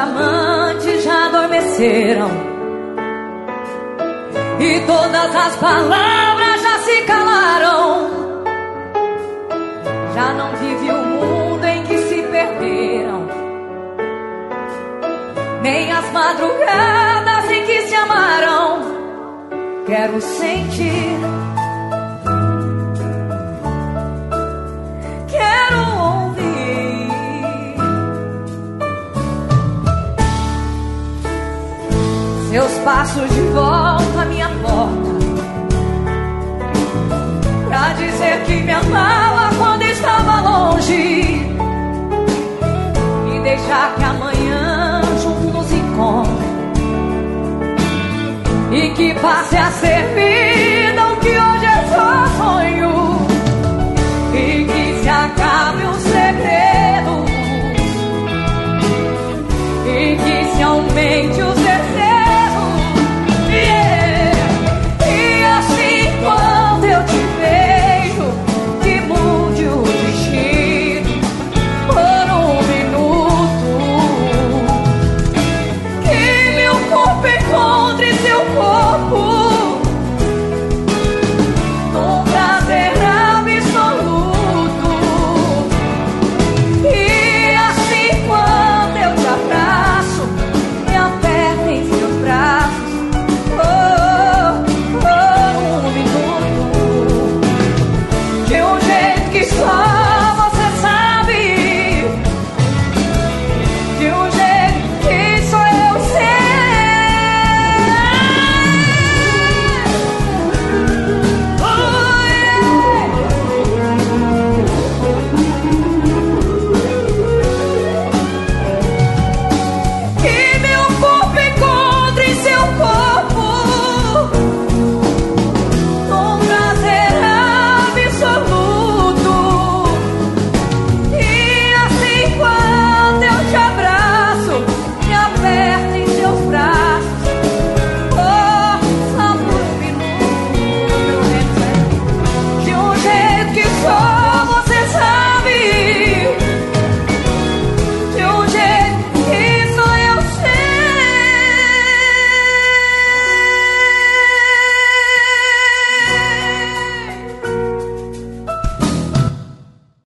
amantes já adormeceram e todas as palavras já se calaram. Já não vive o mundo em que se perderam, nem as madrugadas em que se amaram. Quero sentir, quero ouvir seus passos de volta à minha porta, pra dizer que me amava quando estava longe, e deixar que amanhã juntos nos encontre e que passe a ser vida.